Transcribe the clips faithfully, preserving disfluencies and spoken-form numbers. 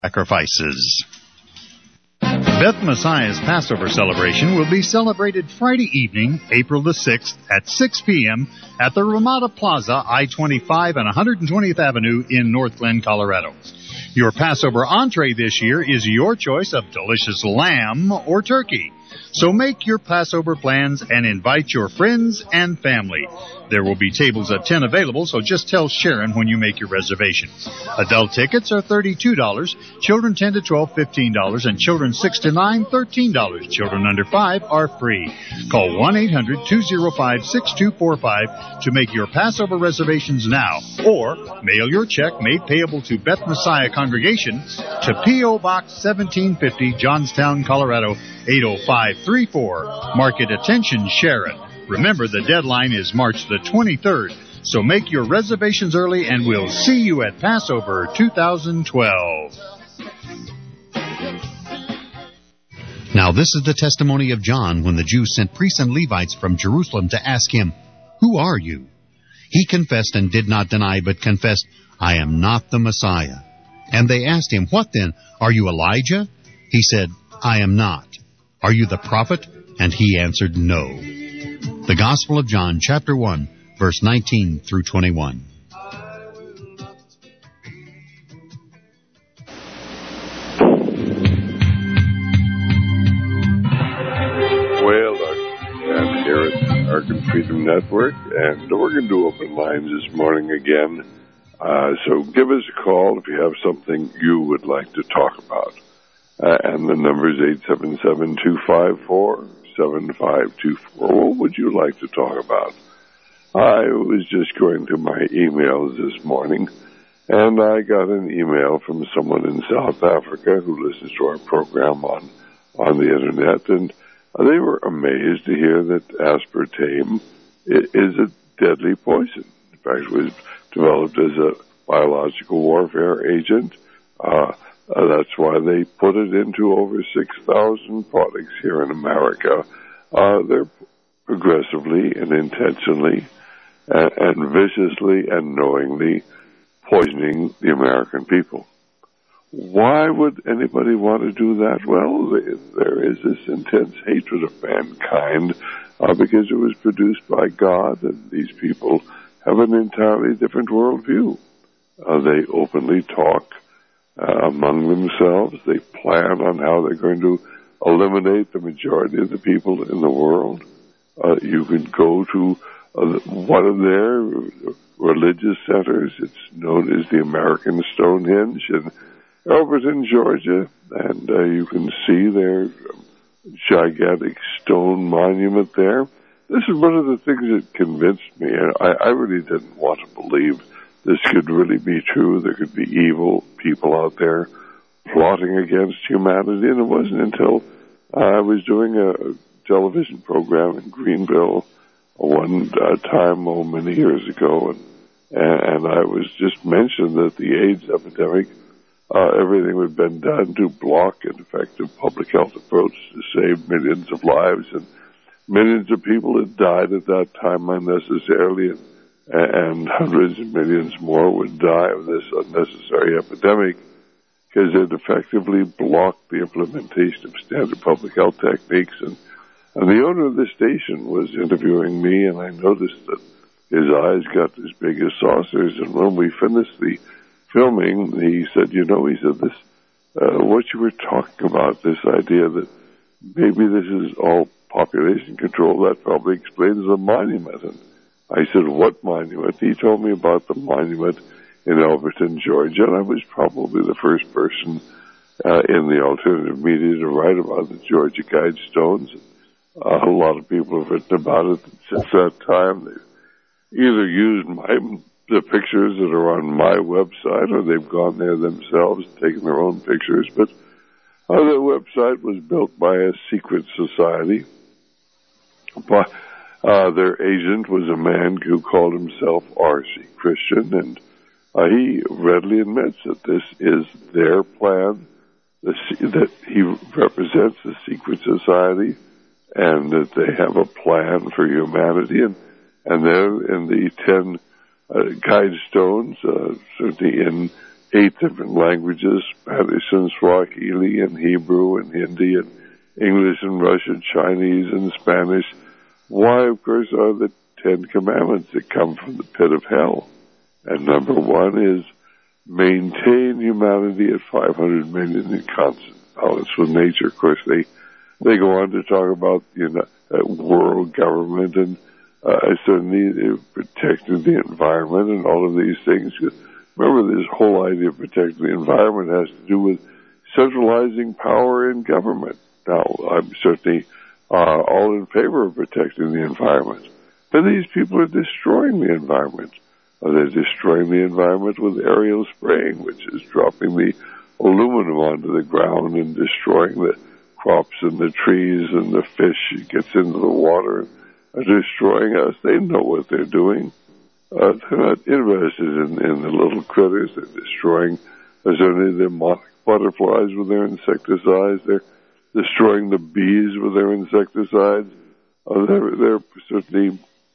sacrifices. Beth Messiah's Passover celebration will be celebrated Friday evening, April the sixth at six p.m. at the Ramada Plaza, I twenty-five and one hundred twentieth Avenue in North Glen, Colorado. Your Passover entree this year is your choice of delicious lamb or turkey. So make your Passover plans and invite your friends and family. There will be tables of ten available, so just tell Sharon when you make your reservation. Adult tickets are thirty-two dollars, children ten to twelve, fifteen dollars, and children six to nine, thirteen dollars. Children under five are free. Call one eight hundred, two oh five, six two four five to make your Passover reservations now, or mail your check made payable to Beth Messiah Congregation to P O. Box seventeen fifty, Johnstown, Colorado, eight oh five three four. Market attention, Sharon. Remember, the deadline is March the twenty-third, so make your reservations early and we'll see you at Passover two thousand twelve. Now this is the testimony of John when the Jews sent priests and Levites from Jerusalem to ask him, "Who are you?" He confessed and did not deny, but confessed, "I am not the Messiah." And they asked him, "What then? Are you Elijah?" He said, "I am not." "Are you the prophet?" And he answered, "No." The Gospel of John, chapter one, verse nineteen through twenty-one. Well, I'm here at American Freedom Network, and we're going to do open lines this morning again. Uh, so give us a call if you have something you would like to talk about. Uh, and the number is eight seven seven, two five four, seven five two four. What would you like to talk about? I was just going through my emails this morning, and I got an email from someone in South Africa who listens to our program on, on the Internet, and they were amazed to hear that aspartame is a deadly poison. In fact, it was developed as a biological warfare agent. Uh, Uh, that's why they put it into over six thousand products here in America. Uh, they're progressively and intentionally and, and viciously and knowingly poisoning the American people. Why would anybody want to do that? Well, they, there is this intense hatred of mankind uh, because it was produced by God, and these people have an entirely different worldview. Uh, they openly talk Uh, among themselves. They plan on how they're going to eliminate the majority of the people in the world. Uh, you can go to uh, one of their religious centers. It's known as the American Stonehenge in Elberton, Georgia, and uh, you can see their gigantic stone monument there. This is one of the things that convinced me, and I, I really didn't want to believe this could really be true. There could be evil people out there plotting against humanity. And it wasn't until uh, I was doing a television program in Greenville one uh, time, oh, many years ago, and, and I was just mentioned that the AIDS epidemic, uh, everything had been done to block an effective public health approach to save millions of lives, and millions of people had died at that time unnecessarily, and and hundreds of millions more would die of this unnecessary epidemic because it effectively blocked the implementation of standard public health techniques. And, and the owner of the station was interviewing me, and I noticed that his eyes got as big as saucers. And when we finished the filming, he said, you know, he said, this, uh, what you were talking about, this idea that maybe this is all population control, that probably explains the monument. And I said, what monument? He told me about the monument in Elberton, Georgia, and I was probably the first person uh, in the alternative media to write about the Georgia Guidestones. Uh, a lot of people have written about it since that time. They've either used my, the pictures that are on my website, or they've gone there themselves and taken their own pictures. But uh, the website was built by a secret society. But Uh, their agent was a man who called himself R C Christian, and uh, he readily admits that this is their plan, the, that he represents the secret society, and that they have a plan for humanity. And, and there in the ten uh, Guidestones, uh, certainly in eight different languages, Spanish and Swahili and Hebrew and Hindi and English and Russian, Chinese and Spanish. Why, of course, are the Ten Commandments that come from the pit of hell. And number one is maintain humanity at five hundred million in constant balance with nature. Of course, they they go on to talk about, you know, uh, world government and uh, certainly uh, protecting the environment and all of these things. Remember, this whole idea of protecting the environment has to do with centralizing power in government. Now, I'm certainly uh, all in favor of protecting the environment, but these people are destroying the environment. Uh, they're destroying the environment with aerial spraying, which is dropping the aluminum onto the ground and destroying the crops and the trees and the fish. It gets into the water and are destroying us. They know what they're doing. Uh, they're not interested in, in the little critters. They're destroying, certainly the monarch butterflies with their insecticides. They're destroying the bees with their insecticides. Uh, they're, they're certainly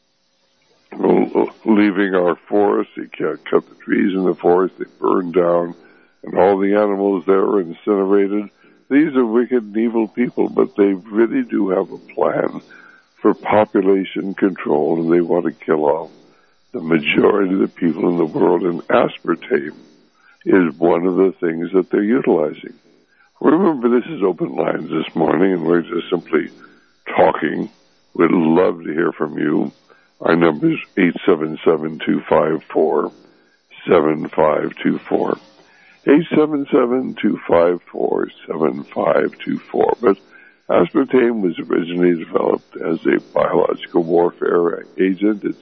leaving our forests. You can't cut the trees in the forest. They burn down, and all the animals there are incinerated. These are wicked and evil people, but they really do have a plan for population control, and they want to kill off the majority of the people in the world. And aspartame is one of the things that they're utilizing. Remember, this is Open Lines this morning, and we're just simply talking. We'd love to hear from you. Our number is eight seven seven, two five four, seven five two four. eight seven seven, two five four, seven five two four. But aspartame was originally developed as a biological warfare agent. It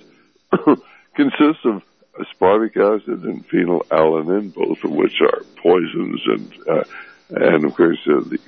consists of aspartic acid and phenylalanine, both of which are poisons, and uh, and of course uh, the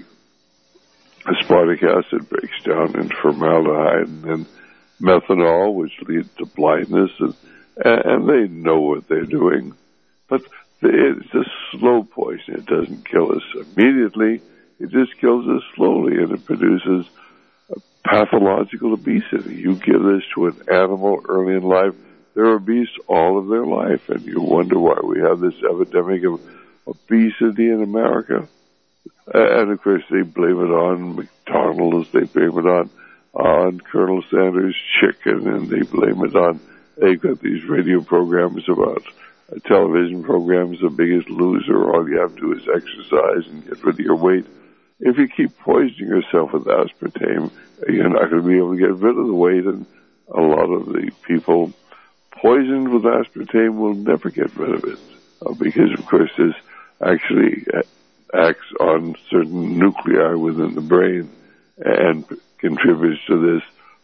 aspartic acid breaks down into formaldehyde and then methanol, which leads to blindness, and, and they know what they're doing. But it's a slow poison. It doesn't kill us immediately. It just kills us slowly, and it produces pathological obesity. You give this to an animal early in life, they're obese all of their life, and you wonder why we have this epidemic of obesity in America. And, of course, they blame it on McDonald's, they blame it on, on Colonel Sanders' chicken, and they blame it on, they've got these radio programs about uh, television programs, The Biggest Loser. All you have to do is exercise and get rid of your weight. If you keep poisoning yourself with aspartame, you're not going to be able to get rid of the weight, and a lot of the people poisoned with aspartame will never get rid of it, uh, because, of course, this actually acts on certain nuclei within the brain and contributes to this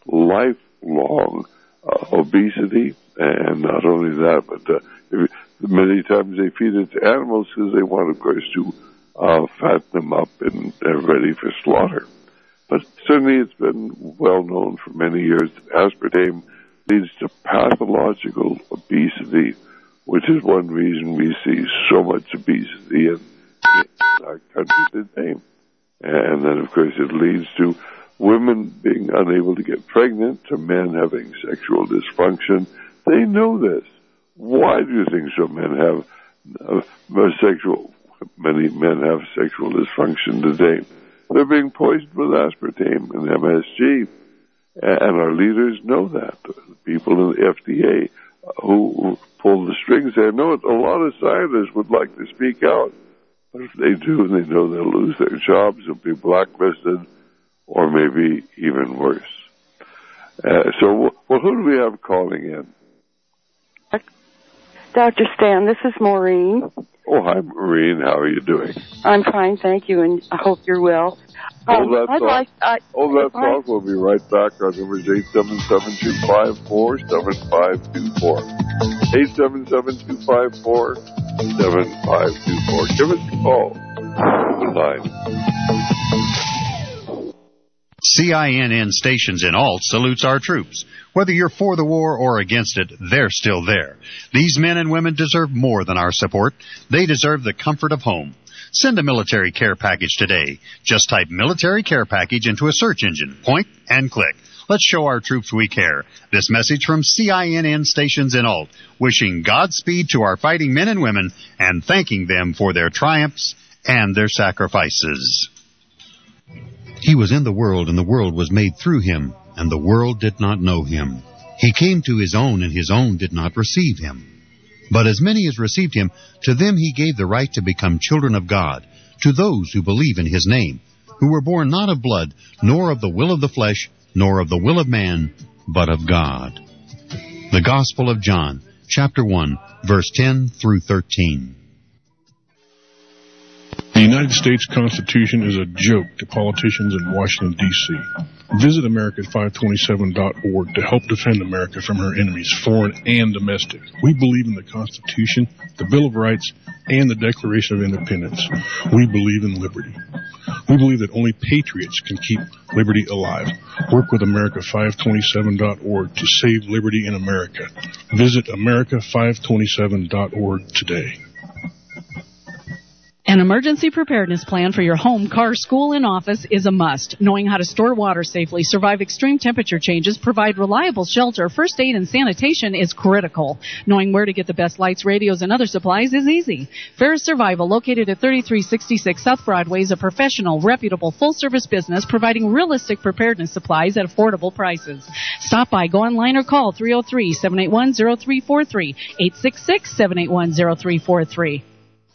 lifelong uh, obesity. And not only that, but uh, if, many times they feed it to animals because they want, of course, to uh, fatten them up and they're ready for slaughter. But certainly it's been well known for many years that aspartame leads to pathological obesity, which is one reason we see so much obesity in, in our country today. And then, of course, it leads to women being unable to get pregnant, to men having sexual dysfunction. They know this. Why do you think so men have uh, sexual, many men have sexual dysfunction today? They're being poisoned with aspartame and M S G. And our leaders know that. The people in the F D A who pull the strings there know it. A lot of scientists would like to speak out. But if they do, they know they'll lose their jobs, they'll be blacklisted, or maybe even worse. Uh, so, well, who do we have calling in? Doctor Stan, this is Maureen. Oh, hi, Maureen. How are you doing? I'm fine, thank you, and I hope you're well. Oh, Um, that's I'd all. like, I, Oh, that's I- all. We'll be right back. Our number is eight seven seven, two five four, seven five two four. eight seven seven, two five four, seven five two four. Give us a call. Open line. C I N N Stations in Alt salutes our troops. Whether you're for the war or against it, they're still there. These men and women deserve more than our support. They deserve the comfort of home. Send a military care package today. Just type military care package into a search engine. Point and click. Let's show our troops we care. This message from C I N N stations in Alt, wishing Godspeed to our fighting men and women and thanking them for their triumphs and their sacrifices. He was in the world, and the world was made through him, and the world did not know him. He came to his own, and his own did not receive him. But as many as received him, to them he gave the right to become children of God, to those who believe in his name, who were born not of blood, nor of the will of the flesh, nor of the will of man, but of God. The Gospel of John, chapter one, verse ten through thirteen. The United States Constitution is a joke to politicians in Washington, D C Visit America five twenty-seven dot org to help defend America from her enemies, foreign and domestic. We believe in the Constitution, the Bill of Rights, and the Declaration of Independence. We believe in liberty. We believe that only patriots can keep liberty alive. Work with America five twenty-seven dot org to save liberty in America. Visit America five twenty-seven dot org today. An emergency preparedness plan for your home, car, school, and office is a must. Knowing how to store water safely, survive extreme temperature changes, provide reliable shelter, first aid, and sanitation is critical. Knowing where to get the best lights, radios, and other supplies is easy. Ferris Survival, located at thirty-three sixty-six South Broadway, is a professional, reputable, full-service business providing realistic preparedness supplies at affordable prices. Stop by, go online, or call three oh three, seven eight one, oh three four three, eight six six, seven eight one, oh three four three.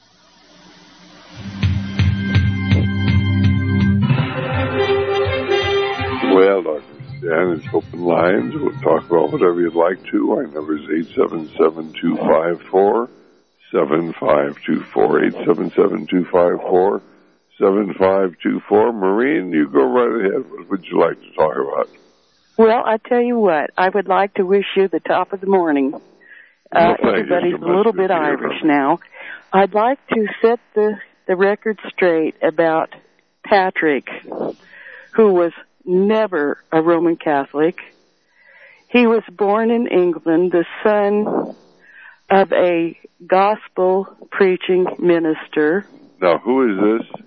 Well, Doctor Stan, it's open lines. We'll talk about whatever you'd like to. Our number is eight seven seven, two five four, seven five two four, eight seven seven, two five four, seven five two four. Maureen, you go right ahead. What would you like to talk about? Well, I tell you what, I would like to wish you the top of the morning. Uh, well, everybody's so a little bit Irish now. I'd like to set the, the record straight about Patrick, who was never a Roman Catholic. He was born in England, the son of a gospel preaching minister. Now, who is this?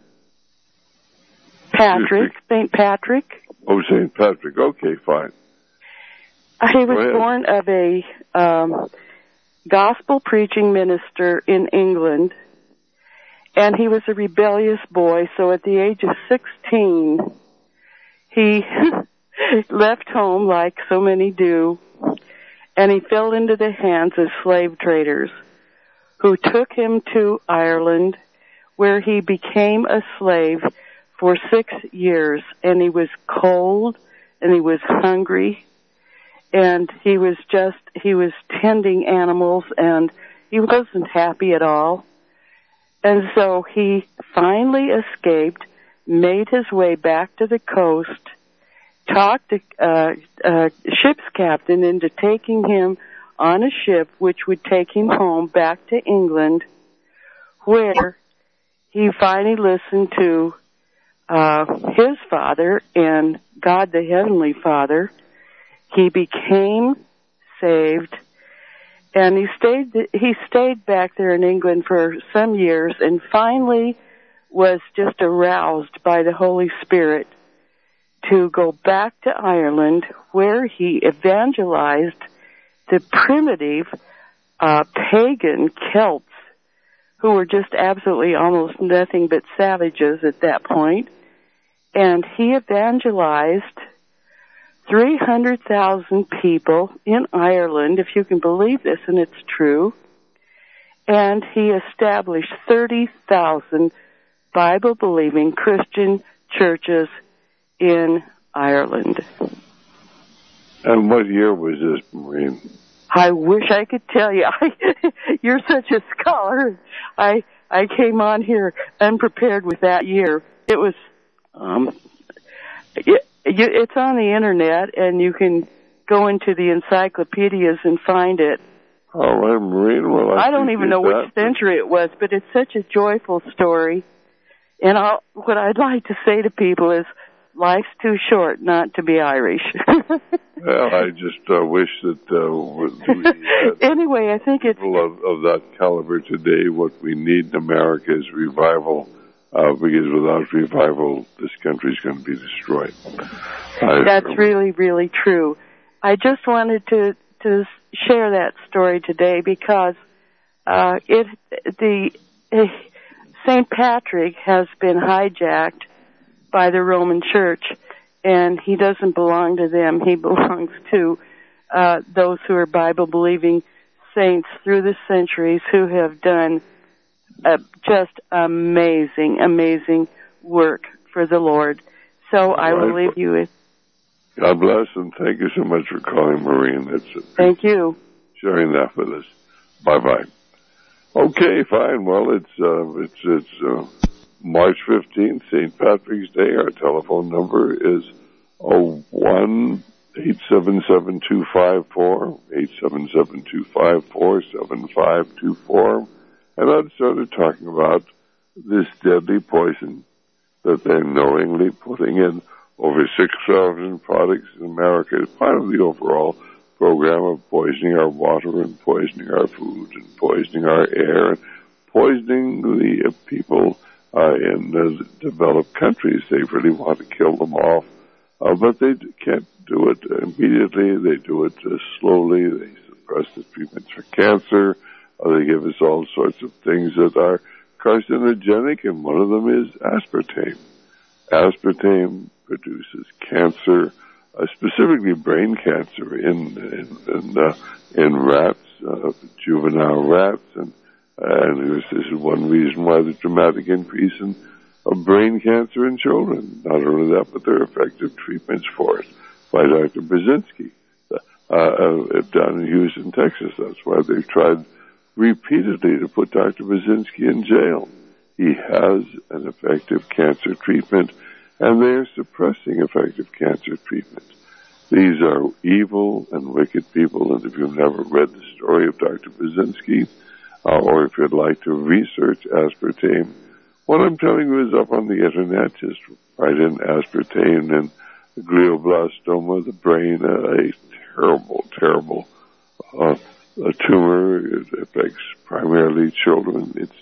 Patrick, Saint Patrick. Oh, Saint Patrick. Okay, fine. He was born of a um, gospel preaching minister in England, and he was a rebellious boy, so at the age of sixteen, he left home like so many do, and he fell into the hands of slave traders who took him to Ireland, where he became a slave for six years, and he was cold, and he was hungry, and he was just, he was tending animals, and he wasn't happy at all. And so he finally escaped, made his way back to the coast, talked the uh, uh, ship's captain into taking him on a ship which would take him home back to England, where he finally listened to uh, his father and God the Heavenly Father. He became saved, and he stayed he stayed back there in England for some years, and finally was just aroused by the Holy Spirit to go back to Ireland, where he evangelized the primitive uh, pagan Celts, who were just absolutely almost nothing but savages at that point. And he evangelized three hundred thousand people in Ireland, if you can believe this, and it's true. And he established thirty thousand Bible-believing Christian churches in Ireland. And what year was this, Maureen? I wish I could tell you. I, you're such a scholar. I I came on here unprepared with that year. It was, um, it, it's on the internet, and you can go into the encyclopedias and find it. All right, Maureen. Well, I, I don't even know that. which century it was, but it's such a joyful story. And I'll, what I'd like to say to people is, life's too short not to be Irish. Well, I just uh, wish that uh, we had anyway, I think it's people of, of that caliber today. What we need in America is revival uh, because without revival, this country's going to be destroyed. Uh, That's really, really true. I just wanted to, to share that story today because uh, it the uh, Saint Patrick has been hijacked by the Roman Church, and he doesn't belong to them. He belongs to uh, those who are Bible-believing saints through the centuries who have done uh, just amazing, amazing work for the Lord. So I will leave you with... God bless, and thank you so much for calling, Maureen. That's Thank you. Sharing that with us. Bye-bye. Okay, fine. Well, it's uh, it's it's uh, March fifteenth, Saint Patrick's Day. Our telephone number is oh one eight seven seven two five four eight seven seven two five four seven five two four, and I started talking about this deadly poison that they're knowingly putting in over six thousand products in America as part of the overall program of poisoning our water and poisoning our food and poisoning our air and poisoning the uh, people uh, in the developed countries. They really want to kill them off, uh, but they can't do it immediately. They do it uh, slowly. They suppress the treatments for cancer. Uh, they give us all sorts of things that are carcinogenic, and one of them is aspartame. Aspartame produces cancer, uh, specifically brain cancer in in in, uh, in rats, uh, juvenile rats, and and this is one reason why the dramatic increase in of brain cancer in children. Not only that, but there are effective treatments for it by Doctor Brzezinski, uh, uh, down in Houston, Texas. That's why they've tried repeatedly to put Doctor Brzezinski in jail. He has an effective cancer treatment, and they are suppressing effective cancer treatment. These are evil and wicked people, and if you've never read the story of Doctor Brzezinski, uh, or if you'd like to research aspartame, what I'm telling you is up on the internet. Just write in aspartame and glioblastoma, the brain, uh, a terrible, terrible uh, a tumor. It affects primarily children. It's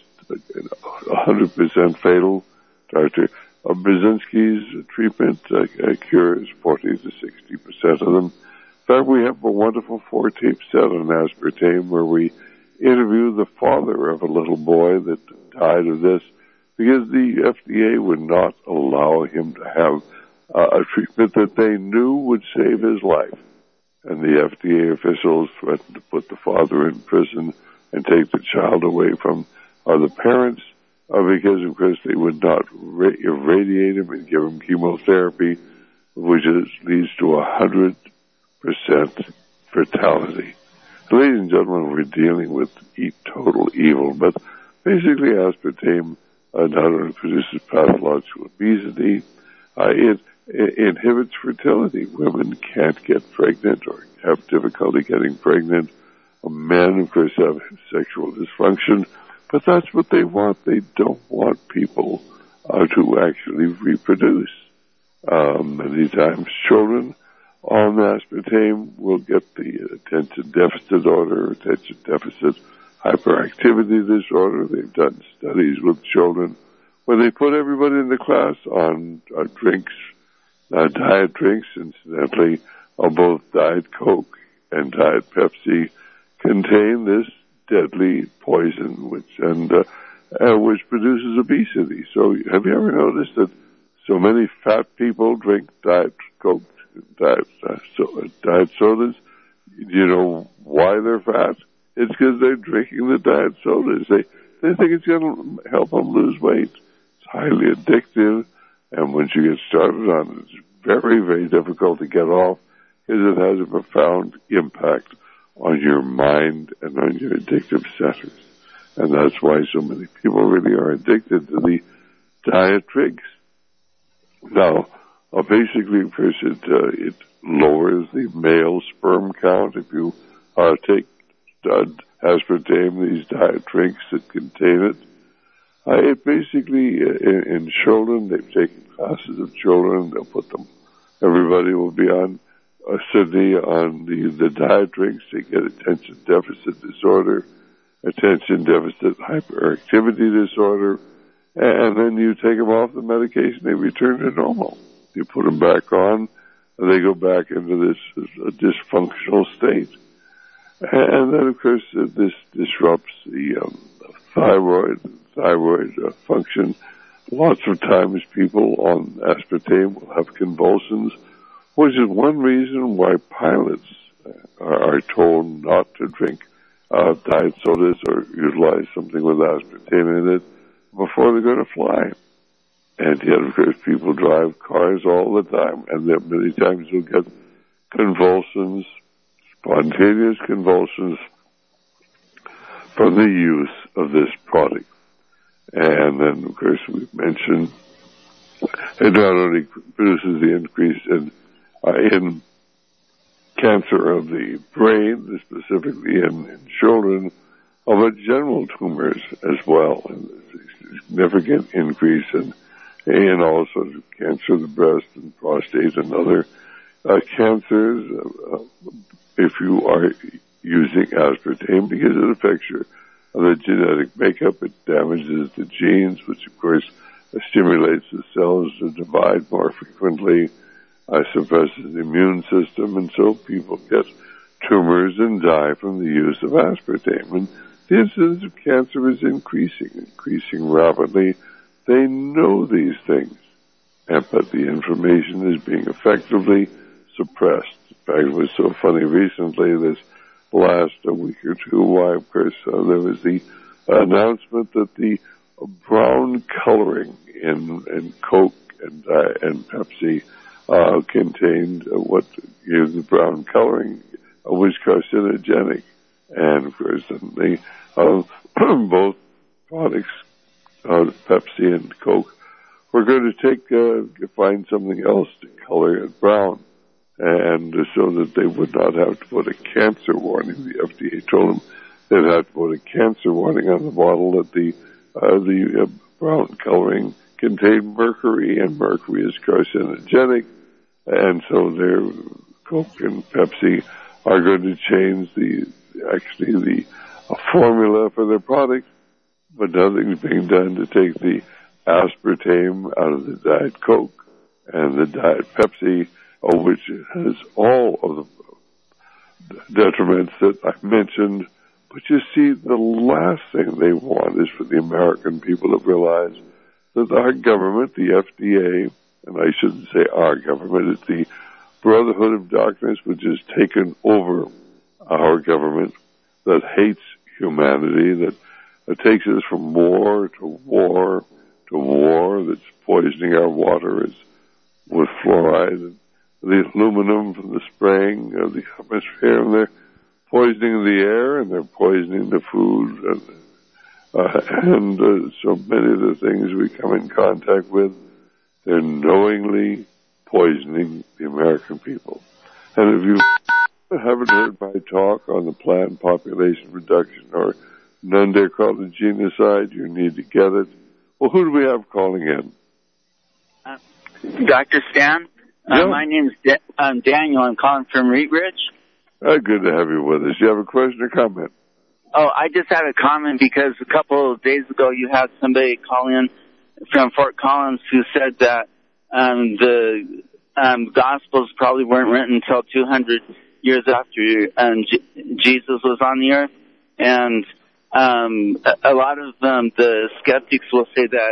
one hundred percent fatal. Doctor Uh, Brzezinski's treatment uh, uh, cures forty to sixty percent of them. In fact, we have a wonderful four-tape set on aspartame where we interview the father of a little boy that died of this because the F D A would not allow him to have uh, a treatment that they knew would save his life. And the F D A officials threatened to put the father in prison and take the child away from uh, the parents. Uh, because, of course, they would not ra- irradiate him and give him chemotherapy, which is, leads to one hundred percent fatality. Ladies and gentlemen, we're dealing with e- total evil, but basically aspartame uh, not only produces pathological obesity, uh, it, it inhibits fertility. Women can't get pregnant or have difficulty getting pregnant. Men, of course, have sexual dysfunction. But that's what they want. They don't want people uh, to actually reproduce. Um, many times children on aspartame will get the attention deficit disorder, attention deficit hyperactivity disorder. They've done studies with children where they put everybody in the class on uh, drinks, uh, diet drinks. Incidentally, uh, both Diet Coke and Diet Pepsi contain this deadly poison, which and uh, uh, which produces obesity. So, have you ever noticed that so many fat people drink Diet Coke, Diet uh, so, uh, Diet sodas? Do you know why they're fat? It's because they're drinking the diet sodas. They they think it's going to help them lose weight. It's highly addictive, and once you get started on it, it's very very difficult to get off because it has a profound impact on your mind and on your addictive centers. And that's why so many people really are addicted to the diet drinks. Now, uh, basically, first it, uh, it lowers the male sperm count. If you uh, take uh, aspartame, these diet drinks that contain it, uh, it basically, uh, in, in children, they've taken classes of children, they'll put them, everybody will be on Uh, Sydney on the, the diet drinks. They get attention deficit disorder, attention deficit hyperactivity disorder, and then you take them off the medication, they return to normal. You put them back on, and they go back into this uh, dysfunctional state. And then, of course, uh, this disrupts the um, thyroid, thyroid uh, function. Lots of times people on aspartame will have convulsions, which is one reason why pilots uh, are told not to drink uh, diet sodas or utilize something with aspartame in it before they're going to fly. And yet, of course, people drive cars all the time, and then many times you'll get convulsions, spontaneous convulsions from the use of this product. And then, of course, we've mentioned it not only produces the increase in uh, in cancer of the brain, specifically in, in children, uh, but general tumors as well, and a significant increase in and all sorts of cancer of the breast and prostate and other uh, cancers. Uh, if you are using aspartame, because it affects your the genetic makeup, it damages the genes, which of course uh, stimulates the cells to divide more frequently, uh, suppresses the immune system, and so people get tumors and die from the use of aspartame. And the incidence of cancer is increasing, increasing rapidly. They know these things, and, but the information is being effectively suppressed. In fact, it was so funny recently, this last a week or two, why, of course, uh, there was the announcement that the brown coloring in, in Coke and, uh, and Pepsi uh, contained uh, what gave the brown coloring uh, was carcinogenic. And, of course, then they, uh, both products, uh, Pepsi and Coke, were going to take, uh, find something else to color it brown. And uh, so that they would not have to put a cancer warning. The F D A told them they'd have to put a cancer warning on the bottle that the uh, the uh, brown coloring contained mercury, and mercury is carcinogenic. And so their Coke and Pepsi are going to change the actually the uh, formula for their product, but nothing's being done to take the aspartame out of the Diet Coke and the Diet Pepsi, which has all of the detriments that I mentioned. But you see, the last thing they want is for the American people to realize that our government, the F D A, and I shouldn't say our government, it's the Brotherhood of Darkness, which has taken over our government, that hates humanity, that, that takes us from war to war to war, that's poisoning our water is with fluoride, and the aluminum from the spraying of the atmosphere, and they're poisoning the air, and they're poisoning the food, and, uh, and uh, so many of the things we come in contact with, they're knowingly poisoning the American people. And if you haven't heard my talk on the planned population reduction, or none dare call it genocide, you need to get it. Well, who do we have calling in? Uh, Doctor Stan? Yeah. Uh, my name's Da- um, Daniel. I'm calling from Wheat Ridge. Uh, good to have you with us. You have a question or comment? Oh, I just had a comment because a couple of days ago you had somebody call in from Fort Collins who said that um, the um, Gospels probably weren't written until two hundred years after um, J- Jesus was on the earth. And um, a, a lot of um, the skeptics will say that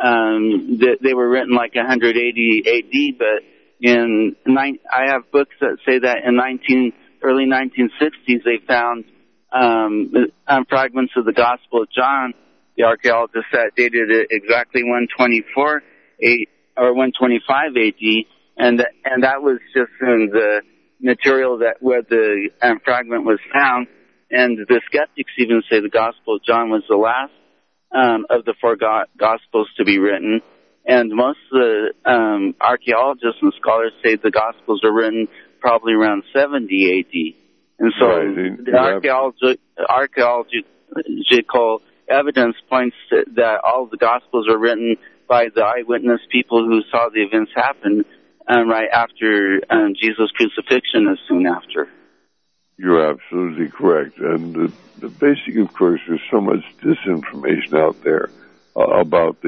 um, th- they were written like one hundred eighty A D, but in nine, I have books that say that in nineteen early nineteen sixties they found um, um, fragments of the Gospel of John. The archaeologists that dated it exactly one twenty-four eight or one twenty-five A D, and th- and that was just in the material that where the um, fragment was found. And the skeptics even say the Gospel of John was the last um, of the four go- Gospels to be written. And most of the um, archaeologists and scholars say the Gospels are written probably around seventy A D. And so right. the archaeologi- archaeological evidence points to that all the Gospels are written by the eyewitness people who saw the events happen um, right after um, Jesus' crucifixion or soon after. You're absolutely correct. And the, the basic, of course, there's so much disinformation out there uh, about the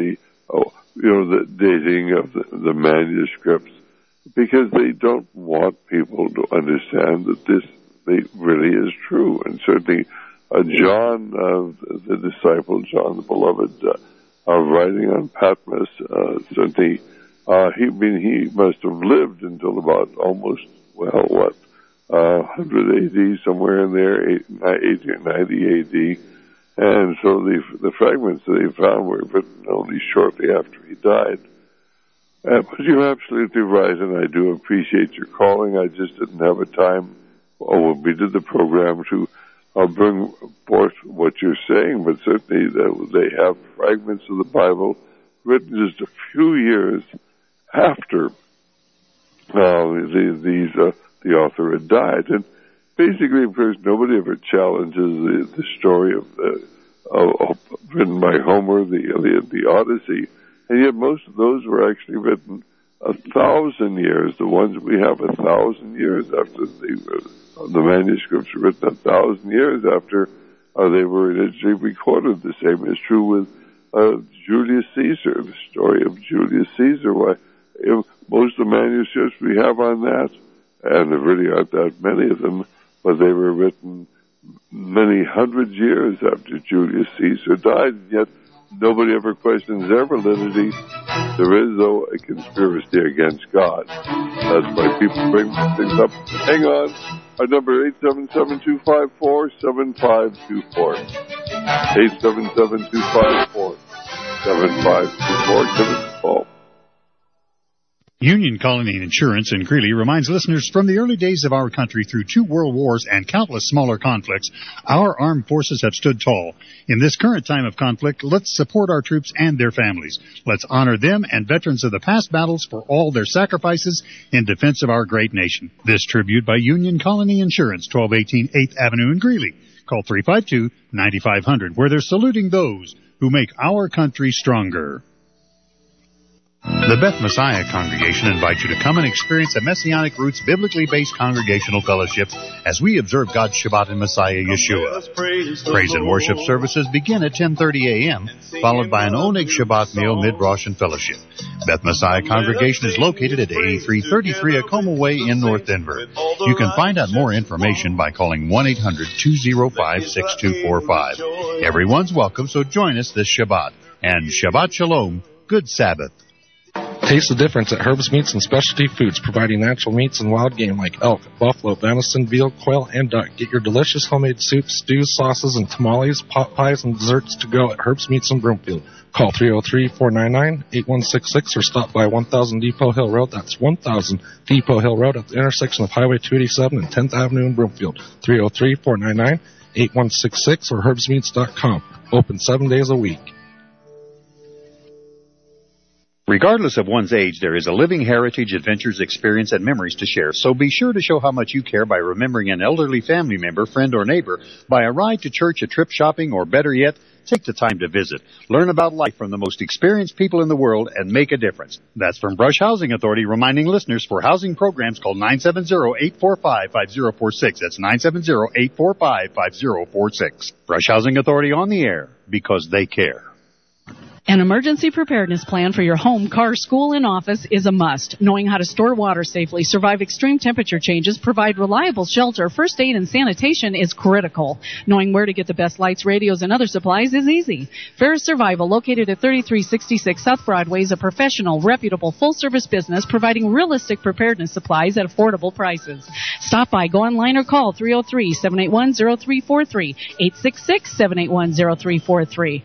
oh, you know, the dating of the, the manuscripts, because they don't want people to understand that this they, really is true. And certainly uh, John, uh, the disciple, John the Beloved, uh, uh, writing on Patmos, uh, certainly uh, he, I mean, he must have lived until about almost, well, what, uh, one hundred A D, somewhere in there, eighty or ninety A D. And so the the fragments that they found were written only shortly after he died. Uh, but you're absolutely right, and I do appreciate your calling. I just didn't have a time, oh, when we did the program, to uh, bring forth what you're saying, but certainly that they have fragments of the Bible written just a few years after uh, the, these, uh, the author had died. And basically, of course, nobody ever challenges the, the story of the uh, written by Homer, the, the the Odyssey, and yet most of those were actually written a thousand years. The ones we have a thousand years after the uh, the manuscripts were written a thousand years after uh, they were originally recorded. The same is true with uh, Julius Caesar, the story of Julius Caesar. Why, if most of the manuscripts we have on that, and there really aren't that many of them, but they were written many hundred years after Julius Caesar died, and yet nobody ever questions their validity. There is, though, a conspiracy against God. That's why people bring things up. Hang on. Our number, eight seven seven, two five four, seven five two four. eight seven seven, two five four, seven five two four. Give us a call. Union Colony Insurance in Greeley reminds listeners from the early days of our country through two world wars and countless smaller conflicts, our armed forces have stood tall. In this current time of conflict, let's support our troops and their families. Let's honor them and veterans of the past battles for all their sacrifices in defense of our great nation. This tribute by Union Colony Insurance, twelve eighteen eighth Avenue in Greeley. Call three five two, nine five zero zero, where they're saluting those who make our country stronger. The Beth Messiah Congregation invites you to come and experience a Messianic Roots biblically based congregational fellowship as we observe God's Shabbat in Messiah Yeshua. Praise and worship services begin at ten thirty a.m., followed by an Oneg Shabbat meal, mid-Rosh and fellowship. Beth Messiah Congregation is located at eighty-three thirty-three Acoma Way in North Denver. You can find out more information by calling one eight hundred, two oh five, six two four five. Everyone's welcome, so join us this Shabbat. And Shabbat Shalom, good Sabbath. Taste the difference at Herb's Meats and Specialty Foods, providing natural meats and wild game like elk, buffalo, venison, veal, quail, and duck. Get your delicious homemade soups, stews, sauces, and tamales, pot pies, and desserts to go at Herb's Meats in Broomfield. Call three oh three, four nine nine, eight one six six or stop by one thousand Depot Hill Road. That's one thousand Depot Hill Road at the intersection of Highway two eighty-seven and tenth Avenue in Broomfield. three oh three, four nine nine, eight one six six or herbs meats dot com. Open seven days a week. Regardless of one's age, there is a living heritage, adventures, experience, and memories to share. So be sure to show how much you care by remembering an elderly family member, friend, or neighbor by a ride to church, a trip shopping, or better yet, take the time to visit. Learn about life from the most experienced people in the world and make a difference. That's from Brush Housing Authority, reminding listeners for housing programs, call nine seven zero, eight four five, five zero four six. That's nine seven zero, eight four five, five zero four six. Brush Housing Authority on the air because they care. An emergency preparedness plan for your home, car, school, and office is a must. Knowing how to store water safely, survive extreme temperature changes, provide reliable shelter, first aid, and sanitation is critical. Knowing where to get the best lights, radios, and other supplies is easy. Ferris Survival, located at thirty-three sixty-six South Broadway, is a professional, reputable, full-service business providing realistic preparedness supplies at affordable prices. Stop by, go online, or call three oh three, seven eight one, oh three four three, eight six six, seven eight one, oh three four three.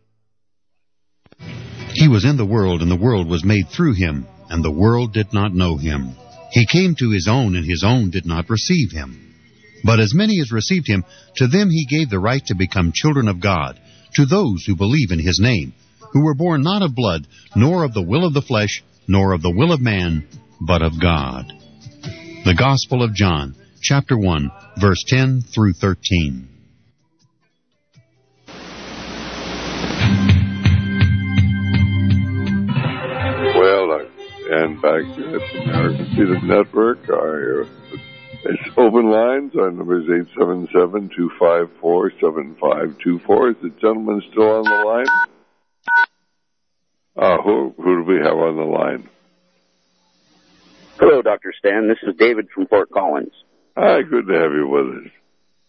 He was in the world, and the world was made through him, and the world did not know him. He came to his own, and his own did not receive him. But as many as received him, to them he gave the right to become children of God, to those who believe in his name, who were born not of blood, nor of the will of the flesh, nor of the will of man, but of God. The Gospel of John, chapter one, verse ten through thirteen. And back at the American Freedom Network, our it's open lines. Our number is eight seven seven, two five four, seven five two four. Is the gentleman still on the line? Uh, who, who do we have on the line? Hello, Doctor Stan. This is David from Fort Collins. Hi, good to have you with us.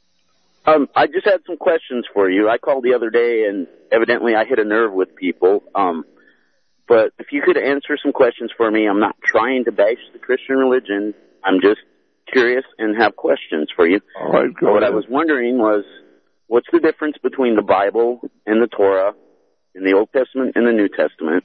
Um, I just had some questions for you. I called the other day, and evidently I hit a nerve with people. Um, but if you could answer some questions for me, I'm not trying to bash the Christian religion. I'm just curious and have questions for you. All right, go so what ahead. I was wondering was, what's the difference between the Bible and the Torah, in the Old Testament and the New Testament?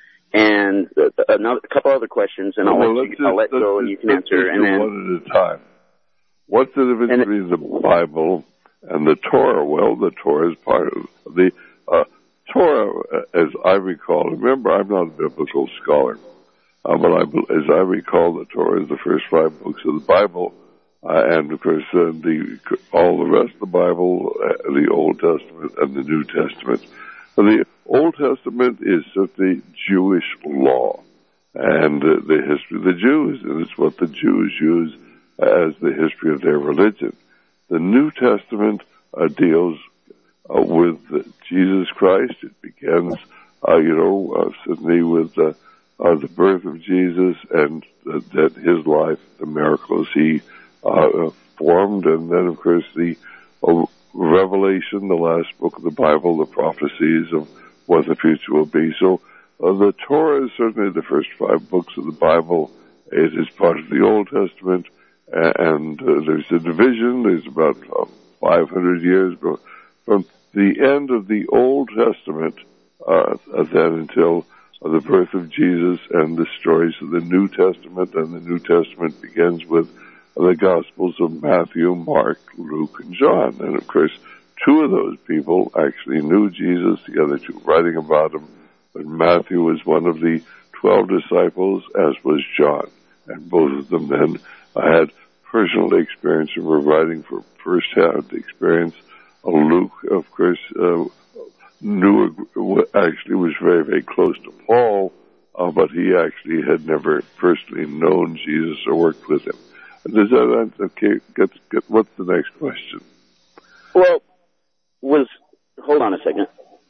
And uh, another, a couple other questions, and I'll well, let you just, I'll let go, and you can answer. And then one at a time. What's the difference between the Bible and the Torah? Well, the Torah is part of the uh, Torah, as I recall. Remember, I'm not a biblical scholar, uh, but I, as I recall, the Torah is the first five books of the Bible, uh, and of course, uh, the all the rest of the Bible, uh, the Old Testament and the New Testament. The Old Testament is simply Jewish law and uh, the history of the Jews, and it's what the Jews use as the history of their religion. The New Testament uh, deals uh, with uh, Jesus Christ. It begins, uh, you know, uh, certainly with uh, uh, the birth of Jesus and uh, that his life, the miracles he uh, formed, and then, of course, the uh, Revelation, the last book of the Bible, the prophecies of what the future will be. So uh, the Torah is certainly the first five books of the Bible. It is part of the Old Testament, and uh, there's a division. There's about uh, five hundred years from the end of the Old Testament uh, then until uh, the birth of Jesus and the stories of the New Testament. And the New Testament begins with the Gospels of Matthew, Mark, Luke, and John. And, of course, two of those people actually knew Jesus, the other two writing about him. But Matthew was one of the twelve disciples, as was John. And both of them then had personal experience and were writing for first-hand experience. Uh, Luke, of course, uh, knew, actually was very, very close to Paul, uh, but he actually had never personally known Jesus or worked with him. Does that answer? Okay, get, get, what's the next question? Well, was, hold on a second.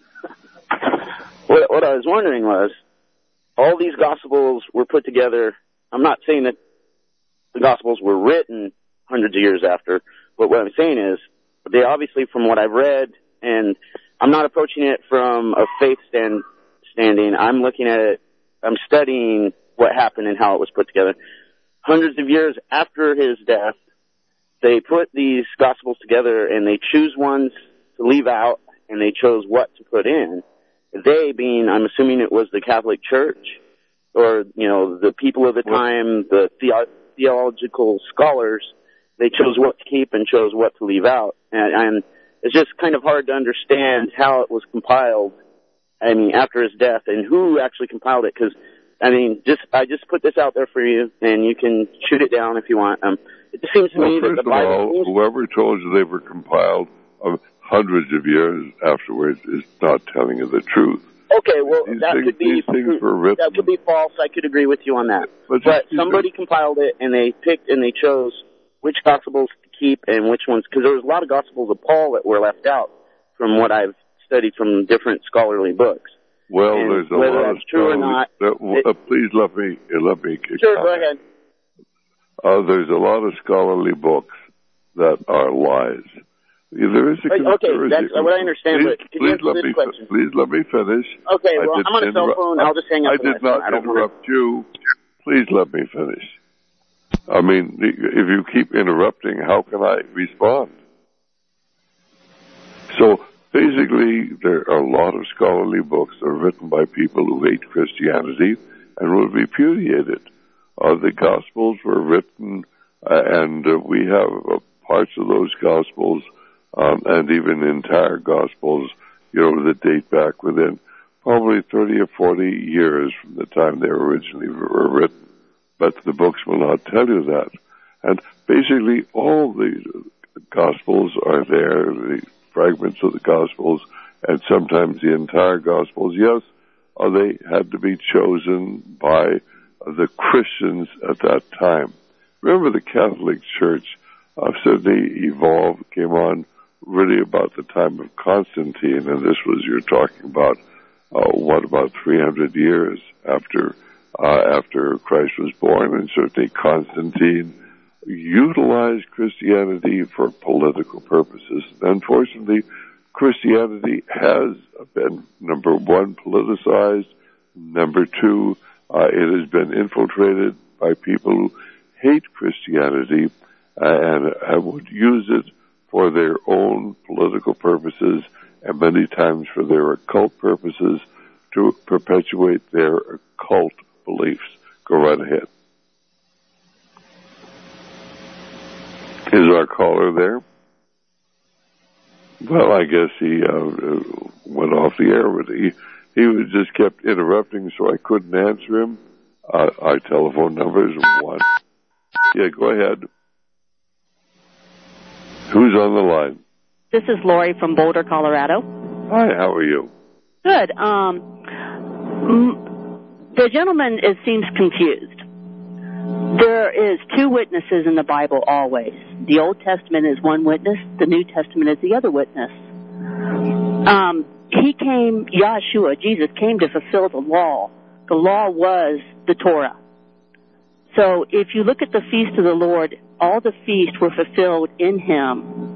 what, what I was wondering was, all these Gospels were put together. I'm not saying that the Gospels were written hundreds of years after, but what I'm saying is, they obviously, from what I've read, and I'm not approaching it from a faith stand, standing, I'm looking at it, I'm studying what happened and how it was put together. Hundreds of years after his death, they put these Gospels together, and they choose ones to leave out, and they chose what to put in. They being, I'm assuming it was the Catholic Church, or, you know, the people of the time, the theo- theological scholars, they chose what to keep and chose what to leave out. And, and it's just kind of hard to understand how it was compiled, I mean, after his death, and who actually compiled it, because I mean, just I just put this out there for you, and you can shoot it down if you want. Um, it just seems to well, me that the Bible. All, seems... whoever told you they were compiled uh, hundreds of years afterwards is not telling you the truth. Okay, well these that things, could be that could be false. I could agree with you on that. But, but somebody think... compiled it, and they picked and they chose which Gospels to keep and which ones, because there was a lot of Gospels of Paul that were left out from what I've studied from different scholarly books. Well, and there's a whether lot that's of true or not. That, uh, it, please let me let me. Sure, go ahead. Uh, there's a lot of scholarly books that are lies. There is a okay, that's uh, what I understand. Please, but can please you let this me question? please let me finish. Okay, well I'm on a cell phone. I'll just hang up. I did not I don't interrupt you. Please let me finish. I mean, if you keep interrupting, how can I respond? So. Basically, there are a lot of scholarly books that are written by people who hate Christianity and will repudiate it. Uh, the Gospels were written, uh, and uh, we have uh, parts of those Gospels, um, and even entire Gospels, you know, that date back within probably thirty or forty years from the time they originally were written. But the books will not tell you that. And basically, all the Gospels are there. The fragments of the Gospels, and sometimes the entire Gospels, yes, uh, they had to be chosen by uh, the Christians at that time. Remember, the Catholic Church uh, certainly evolved, came on really about the time of Constantine, and this was, you're talking about uh, what, about three hundred years after uh, after Christ was born, and certainly Constantine utilized Christianity for political purposes. Unfortunately, Christianity has been, number one, politicized. Number two, uh, it has been infiltrated by people who hate Christianity uh, and uh, would use it for their own political purposes and many times for their occult purposes to perpetuate their occult beliefs. Go right ahead. Is our caller there? Well, I guess he uh, went off the air, but he, he was just kept interrupting, so I couldn't answer him. Uh, our telephone number is one. Yeah, go ahead. Who's on the line? This is Lori from Boulder, Colorado. Hi, how are you? Good. Um, the gentleman it seems confused. There is two witnesses in the Bible always. The Old Testament is one witness. The New Testament is the other witness. Um, he came, Yahshua, Jesus, came to fulfill the law. The law was the Torah. So if you look at the feast of the Lord, all the feasts were fulfilled in him.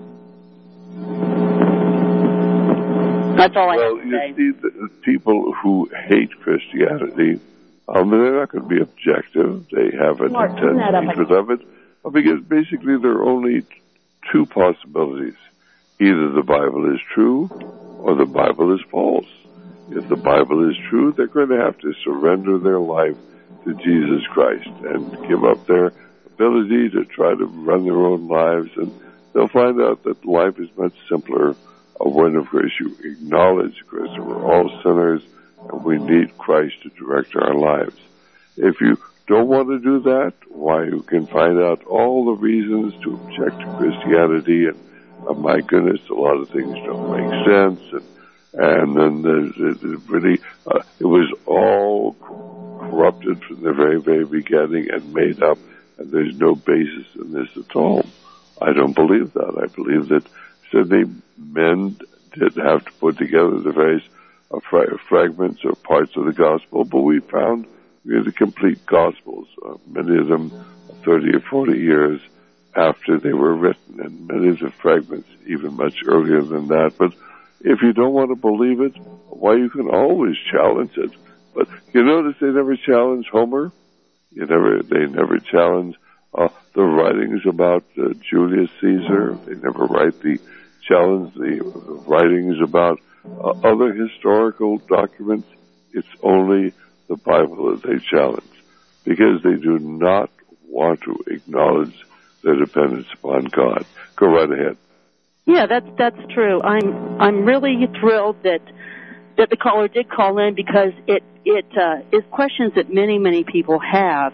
That's all I well, have to say. You see, the people who hate Christianity, um, they're not going to be objective. They have an Mark, intense hatred of it. Because basically there are only two possibilities. Either the Bible is true or the Bible is false. If the Bible is true, they're going to have to surrender their life to Jesus Christ and give up their ability to try to run their own lives, and they'll find out that life is much simpler when, of course, you acknowledge, of course, that we're all sinners and we need Christ to direct our lives. If you don't want to do that, why, you can find out all the reasons to object to Christianity, and oh my goodness, a lot of things don't make sense, and and then there's it really uh, it was all corrupted from the very, very beginning and made up, and there's no basis in this at all. I don't believe that. I believe that certainly men did have to put together the various uh, fra- fragments or parts of the gospel, but we found the complete gospels, uh, many of them thirty or forty years after they were written, and many of the fragments even much earlier than that. But if you don't want to believe it, why, you can always challenge it. But you notice they never challenge Homer. You never, they never challenge uh, the writings about uh, Julius Caesar. They never write the challenge the writings about uh, other historical documents. It's only the Bible that they challenge, because they do not want to acknowledge their dependence upon God. Go right ahead. Yeah, that's that's true. I'm I'm really thrilled that that the caller did call in, because it it uh, is questions that many many people have,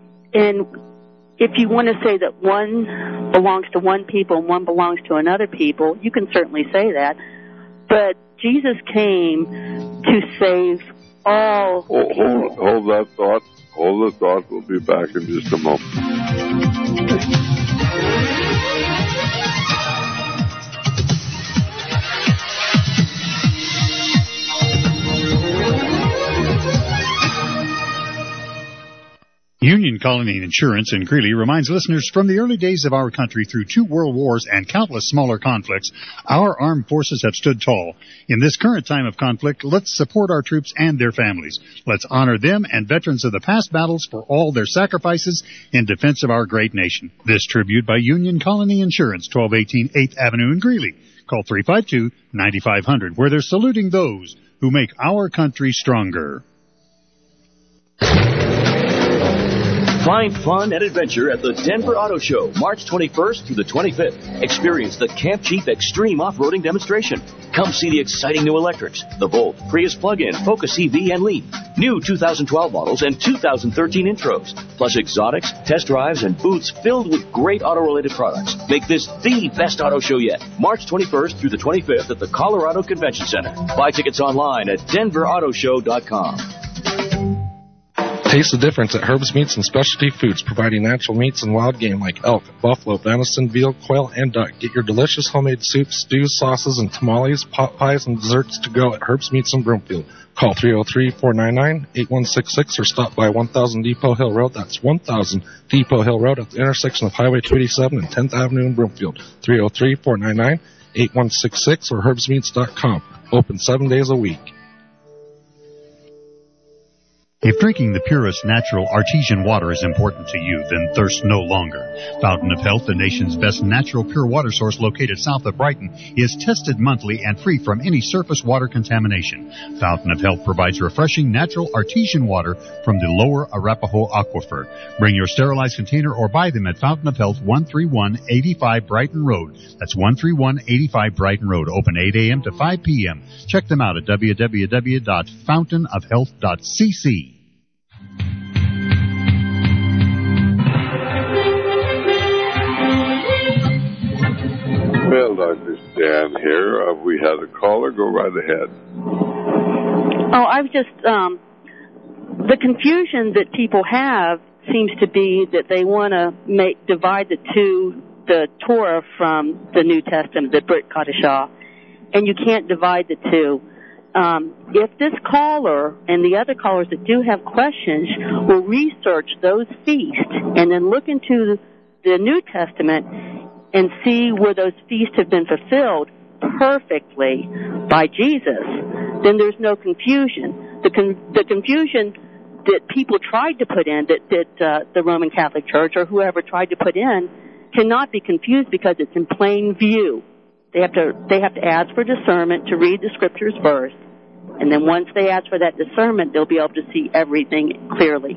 and if you want to say that one belongs to one people and one belongs to another people, you can certainly say that. But Jesus came to save all. Hold, hold, hold that thought. Hold the thought. We'll be back in just a moment. Union Colony Insurance in Greeley reminds listeners, from the early days of our country through two world wars and countless smaller conflicts, our armed forces have stood tall. In this current time of conflict, let's support our troops and their families. Let's honor them and veterans of the past battles for all their sacrifices in defense of our great nation. This tribute by Union Colony Insurance, twelve eighteen eighth Avenue in Greeley. Call three five two, nine five zero zero, where they're saluting those who make our country stronger. Find fun and adventure at the Denver Auto Show, March twenty-first through the twenty-fifth. Experience the Camp Jeep Extreme Off-Roading Demonstration. Come see the exciting new electrics, the Volt, Prius Plug-in, Focus E V, and Leaf. New two thousand twelve models and two thousand thirteen intros. Plus exotics, test drives, and booths filled with great auto-related products. Make this the best auto show yet. March twenty-first through the twenty-fifth at the Colorado Convention Center. Buy tickets online at denver auto show dot com. Taste the difference at Herbs Meats and Specialty Foods, providing natural meats and wild game like elk, buffalo, venison, veal, quail, and duck. Get your delicious homemade soups, stews, sauces, and tamales, pot pies, and desserts to go at Herbs Meats in Broomfield. Call three oh three, four nine nine, eight one six six or stop by one thousand Depot Hill Road. That's one thousand Depot Hill Road at the intersection of Highway two eighty-seven and tenth Avenue in Broomfield. three oh three, four nine nine, eight one six six or herbs meats dot com. Open seven days a week. If drinking the purest natural artesian water is important to you, then thirst no longer. Fountain of Health, the nation's best natural pure water source located south of Brighton, is tested monthly and free from any surface water contamination. Fountain of Health provides refreshing natural artesian water from the lower Arapahoe Aquifer. Bring your sterilized container or buy them at Fountain of Health, one thirty-one eighty-five Brighton Road. That's one thirty-one eighty-five Brighton Road, open eight a.m. to five p.m. Check them out at w w w dot fountain of health dot c c. Well, Doctor Stan here. Uh, we had a caller. Go right ahead. Oh, I was just, um, the confusion that people have seems to be that they want to make, divide the two, the Torah from the New Testament, the Brit Kadashah, and you can't divide the two. Um, if this caller and the other callers that do have questions will research those feasts and then look into the, the New Testament and see where those feasts have been fulfilled perfectly by Jesus, then there's no confusion. The con- the confusion that people tried to put in, that, that uh, the Roman Catholic Church or whoever tried to put in, cannot be confused because it's in plain view. They have to they have to ask for discernment to read the scriptures first, and then once they ask for that discernment, they'll be able to see everything clearly.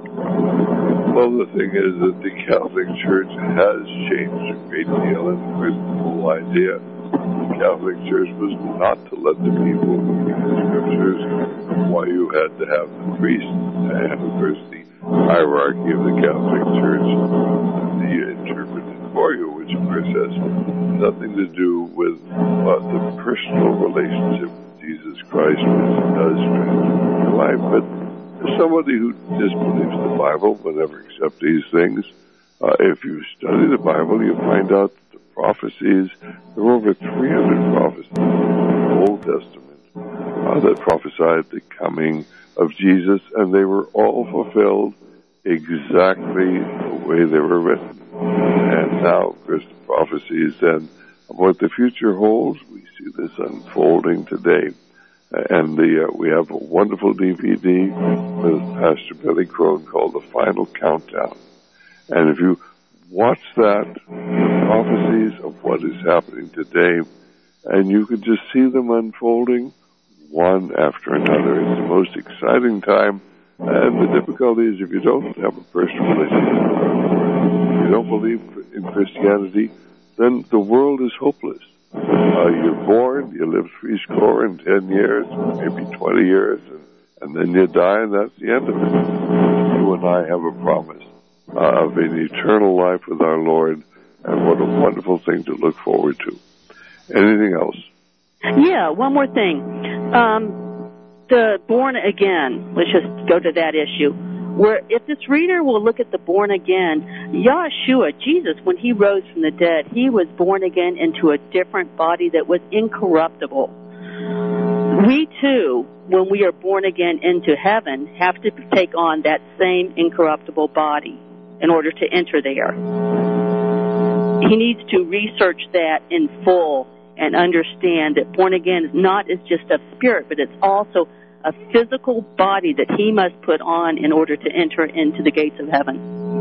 Well, the thing is that the Catholic Church has changed a great deal, and here's the whole idea. The Catholic Church was not to let the people read the scriptures, why you had to have the priest, and of course the hierarchy of the Catholic Church, the interpreted for you, which of course has nothing to do with uh, the personal relationship with Jesus Christ, which does transform your life. But as somebody who disbelieves the Bible but never accept these things, uh, if you study the Bible, you find out that the prophecies, there were over three hundred prophecies in the Old Testament uh, that prophesied the coming of Jesus, and they were all fulfilled exactly the way they were written. And now, of course, the prophecies then of what the future holds, we see this unfolding today. And the uh, we have a wonderful D V D with Pastor Billy Crone called The Final Countdown. And if you watch that, the prophecies of what is happening today, and you can just see them unfolding one after another. It's the most exciting time. And the difficulty is if you don't have a personal relationship, if you don't believe in Christianity, then the world is hopeless. Uh, you're born, you live three score and ten years, maybe twenty years, and, and then you die, and that's the end of it. You and I have a promise uh, of an eternal life with our Lord, and what a wonderful thing to look forward to. Anything else? Yeah, one more thing. Um, the born again, let's just go to that issue. Where if this reader will look at the born again, Yahshua, Jesus, when he rose from the dead, he was born again into a different body that was incorruptible. We too, when we are born again into heaven, have to take on that same incorruptible body in order to enter there. He needs to research that in full and understand that born again is not as just a spirit, but it's also a physical body that he must put on in order to enter into the gates of heaven.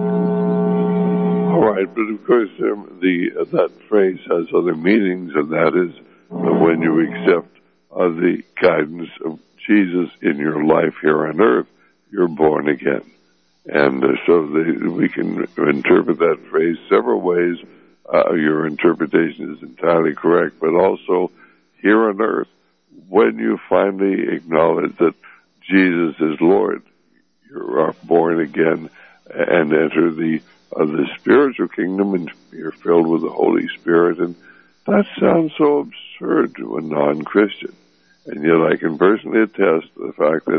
All right, but of course um, the uh, that phrase has other meanings, and that is uh, when you accept uh, the guidance of Jesus in your life here on earth, you're born again. And uh, so the, we can interpret that phrase several ways. Uh, your interpretation is entirely correct, but also here on earth, when you finally acknowledge that Jesus is Lord, you're born again and enter the uh, the spiritual kingdom, and you're filled with the Holy Spirit. And that sounds so absurd to a non-Christian. And yet I can personally attest to the fact that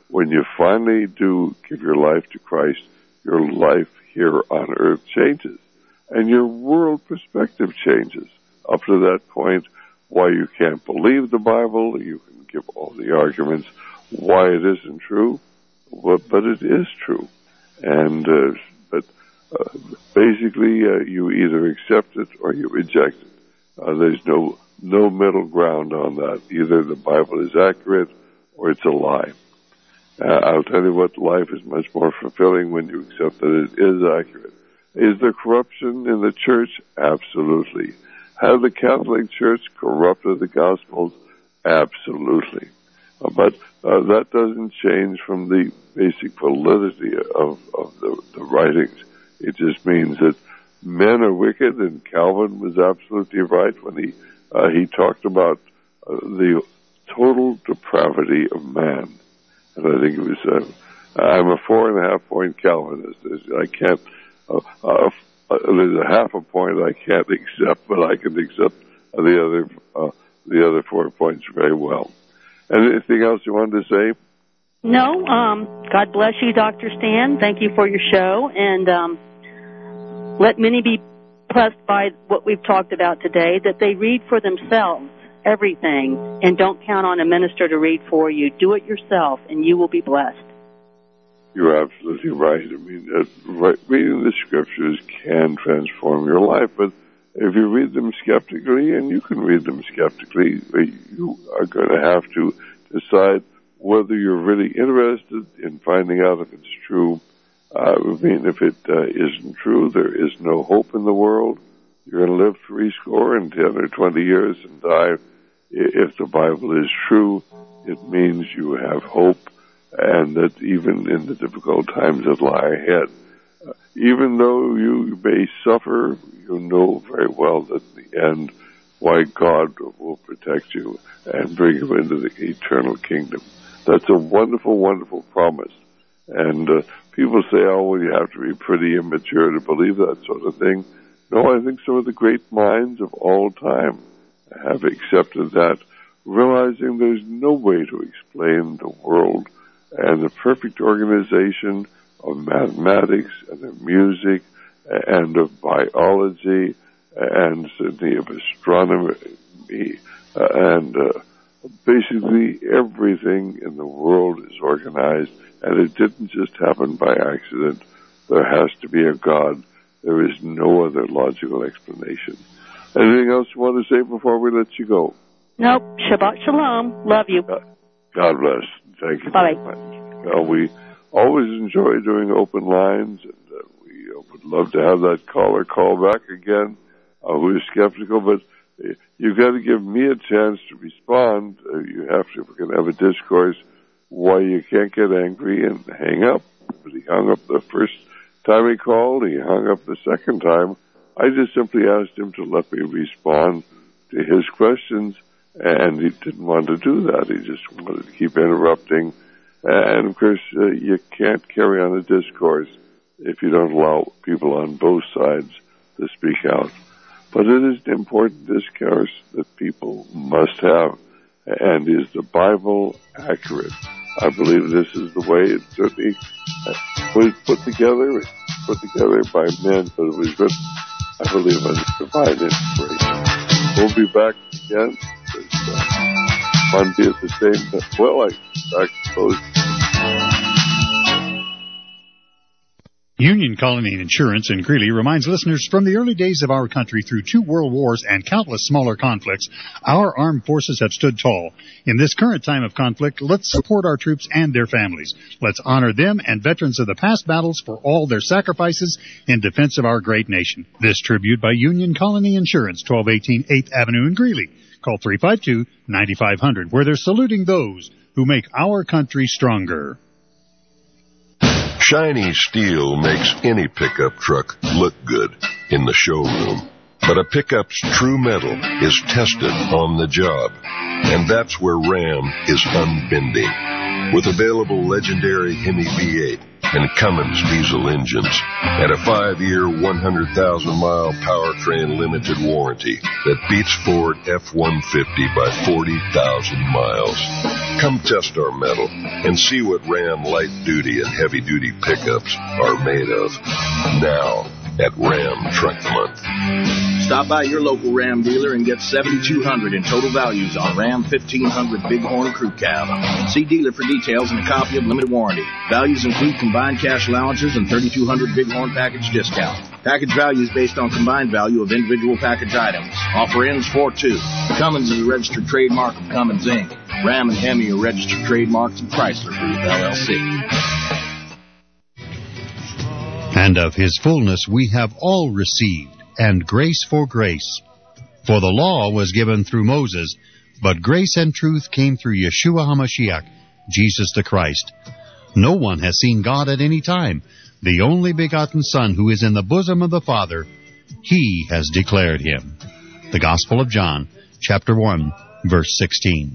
when you finally do give your life to Christ, your life here on earth changes, and your world perspective changes. Up to that point, why you can't believe the Bible, you can give all the arguments why it isn't true, but, but it is true. And uh, but uh, basically, uh, you either accept it or you reject it. Uh, there's no no middle ground on that. Either the Bible is accurate or it's a lie. Uh, I'll tell you what, life is much more fulfilling when you accept that it is accurate. Is there corruption in the church? Absolutely. Has the Catholic Church corrupted the Gospels? Absolutely. Uh, but uh, that doesn't change from the basic validity of, of the, the writings. It just means that men are wicked, and Calvin was absolutely right when he uh, he talked about uh, the total depravity of man. And I think it was, uh, I'm a four and a half point Calvinist. I can't, uh, uh, there's a half a point I can't accept, but I can accept the other, uh, the other four points very well. Anything else you wanted to say? No, um, God bless you, Doctor Stan. Thank you for your show, and um, let many be blessed by what we've talked about today, that they read for themselves everything, and don't count on a minister to read for you. Do it yourself, and you will be blessed. You're absolutely right. I mean, uh, right, reading the scriptures can transform your life, but if you read them skeptically, and you can read them skeptically, you are going to have to decide whether you're really interested in finding out if it's true. Uh, I mean, if it uh, isn't true, there is no hope in the world. You're going to live three score and ten or twenty years and die. If the Bible is true, it means you have hope, and that even in the difficult times that lie ahead, uh, even though you may suffer, you know very well that in the end, why God will protect you and bring you into the eternal kingdom. That's a wonderful, wonderful promise. And uh, people say, oh, well, you have to be pretty immature to believe that sort of thing. No, I think some of the great minds of all time have accepted that, realizing there's no way to explain the world and the perfect organization of mathematics and of music and of biology and certainly of astronomy uh, and uh, basically everything in the world is organized, and it didn't just happen by accident. There has to be a God. There is no other logical explanation. Anything else you want to say before we let you go? Nope. Shabbat shalom. Love you. God, God bless. Thank you Bye. very much. Well, we always enjoy doing open lines, and uh, we uh, would love to have that caller call back again uh, who is skeptical, but uh, you've got to give me a chance to respond. Uh, you have to, if we're going to have a discourse, why you can't get angry and hang up. But he hung up the first time he called, he hung up the second time. I just simply asked him to let me respond to his questions, and he didn't want to do that. He just wanted to keep interrupting. And, of course, uh, you can't carry on a discourse if you don't allow people on both sides to speak out. But it is an important discourse that people must have. And is the Bible accurate? I believe this is the way it certainly was put together, put together by men, but it was written, I believe, under divine inspiration. We'll be back again uh, Monday at the same time. Well, I, I suppose. Union Colony Insurance in Greeley reminds listeners from the early days of our country through two world wars and countless smaller conflicts, our armed forces have stood tall. In this current time of conflict, let's support our troops and their families. Let's honor them and veterans of the past battles for all their sacrifices in defense of our great nation. This tribute by Union Colony Insurance, twelve eighteen eighth Avenue in Greeley. Call three five two, nine five zero zero, where they're saluting those who make our country stronger. Shiny steel makes any pickup truck look good in the showroom. But a pickup's true metal is tested on the job. And that's where Ram is unbending. With available legendary Hemi V eight, and Cummins diesel engines, and a five-year, one hundred thousand mile powertrain limited warranty that beats Ford F one fifty by forty thousand miles. Come test our metal and see what Ram light-duty and heavy-duty pickups are made of. Now at Ram Truck Month. Stop by your local Ram dealer and get seven thousand two hundred dollars in total values on Ram fifteen hundred Bighorn Crew Cab. See dealer for details and a copy of limited warranty. Values include combined cash allowances and thirty-two hundred Bighorn package discount. Package values based on combined value of individual package items. Offer ends four two. Cummins is a registered trademark of Cummins, Incorporated. Ram and Hemi are registered trademarks of Chrysler Group, L L C. And of his fullness we have all received, and grace for grace. For the law was given through Moses, but grace and truth came through Yeshua HaMashiach, Jesus the Christ. No one has seen God at any time. The only begotten Son, who is in the bosom of the Father, He has declared Him. The Gospel of John, chapter one, verse sixteen.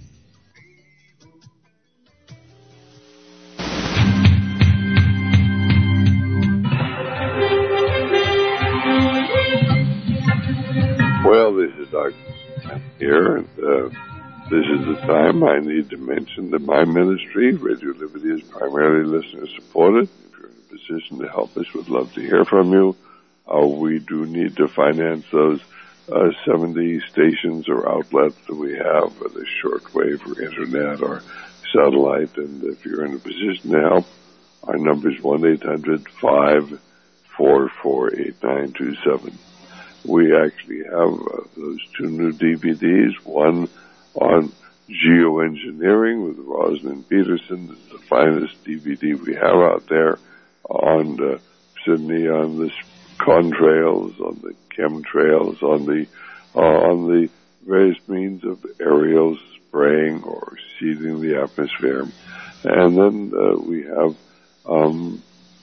Well, this is Doctor here, and uh, this is the time I need to mention that my ministry, Radio Liberty, is primarily listener-supported. If you're in a position to help us, we'd love to hear from you. Uh, we do need to finance those uh, seventy stations or outlets that we have, whether shortwave or internet or satellite, and if you're in a position to help, our number is one eight hundred five four four eight nine two seven. We actually have uh, those two new D V Ds, one on geoengineering with Rosalind Peterson. It's the finest D V D we have out there on uh, Sydney, on the contrails, on the chemtrails, on the uh, on the various means of aerial spraying or seeding the atmosphere. And then uh, we have um,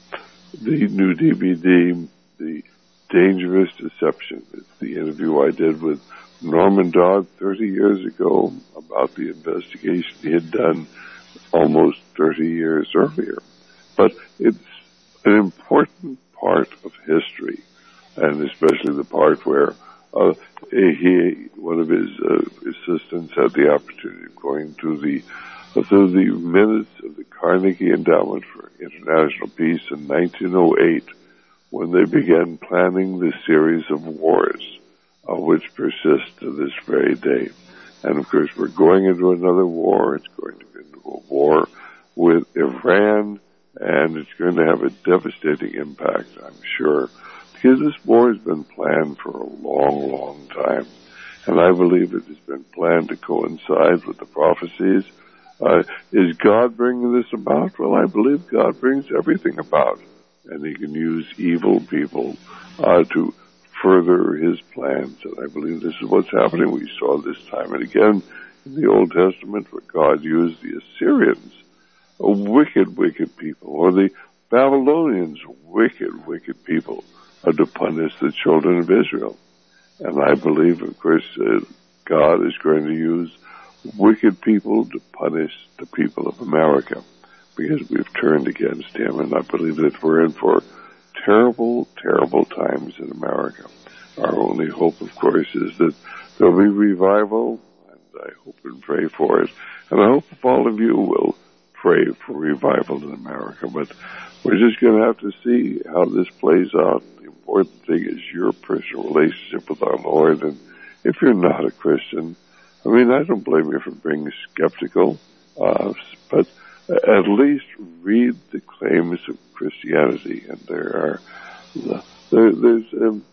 the new D V D, the Dangerous Deception. It's the interview I did with Norman Dodd thirty years ago about the investigation he had done almost thirty years earlier. But it's an important part of history, and especially the part where uh, he, one of his uh, assistants, had the opportunity of going to the uh, through the minutes of the Carnegie Endowment for International Peace in nineteen oh eight, when they began planning the series of wars, uh, which persist to this very day. And of course, we're going into another war. It's going to go into a war with Iran, and it's going to have a devastating impact, I'm sure, because this war has been planned for a long, long time. And I believe it has been planned to coincide with the prophecies. Uh, is God bringing this about? Well, I believe God brings everything about, and He can use evil people uh, to further His plans. And I believe this is what's happening. We saw this time and again in the Old Testament where God used the Assyrians, a wicked, wicked people, or the Babylonians, wicked, wicked people, uh, to punish the children of Israel. And I believe, of course, uh, God is going to use wicked people to punish the people of America, because we've turned against Him, and I believe that we're in for terrible, terrible times in America. Our only hope, of course, is that there'll be revival, and I hope and pray for it. And I hope all of you will pray for revival in America, but we're just going to have to see how this plays out. The important thing is your personal relationship with our Lord, and if you're not a Christian, I mean, I don't blame you for being skeptical, uh, but at least read the claims of Christianity. And there are, there, there's um,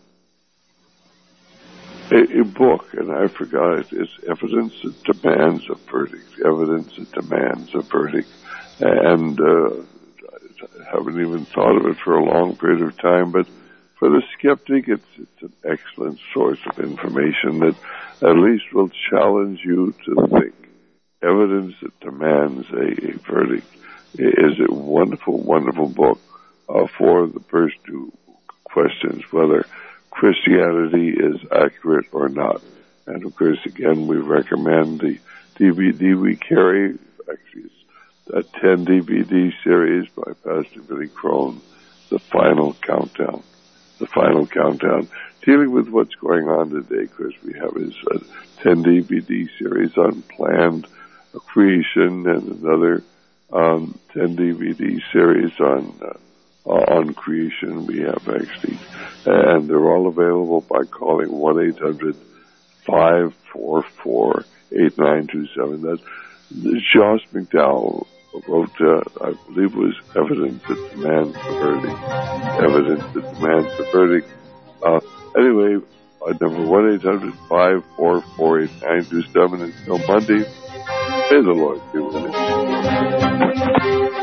a, a book, and I forgot it, it's Evidence That Demands a Verdict, Evidence That Demands a Verdict. And uh, I haven't even thought of it for a long period of time, but for the skeptic, it's, it's an excellent source of information that at least will challenge you to think. Evidence That Demands a, a Verdict is a wonderful, wonderful book uh, for the first two questions, whether Christianity is accurate or not. And of course, again, we recommend the D V D we carry. Actually, it's a ten D V D series by Pastor Billy Crone, The Final Countdown. The Final Countdown. Dealing with what's going on today, Chris, we have his uh, ten D V D series on planned creation and another um, ten D V D series on uh, on creation. We have actually, and they're all available by calling one eight hundred five four four eight nine two seven. That's Josh McDowell wrote, uh, I believe it was Evidence That Demands the Verdict. Evidence That Demands the Verdict. Uh, anyway, uh, number one eight hundred five four four eight nine two seven. Until Monday, may the Lord be with you.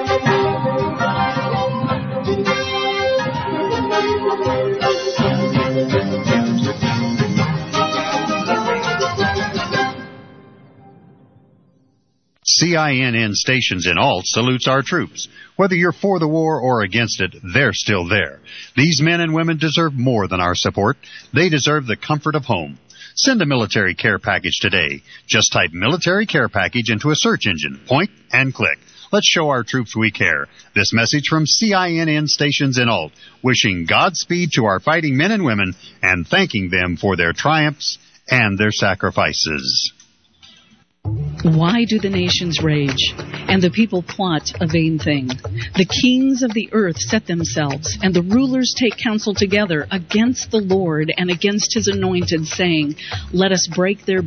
C I N N Stations in Alt salutes our troops. Whether you're for the war or against it, they're still there. These men and women deserve more than our support. They deserve the comfort of home. Send a military care package today. Just type military care package into a search engine. Point and click. Let's show our troops we care. This message from C I N N Stations in Alt, wishing Godspeed to our fighting men and women and thanking them for their triumphs and their sacrifices. Why do the nations rage, and the people plot a vain thing? The kings of the earth set themselves, and the rulers take counsel together against the Lord and against his anointed, saying, Let us break their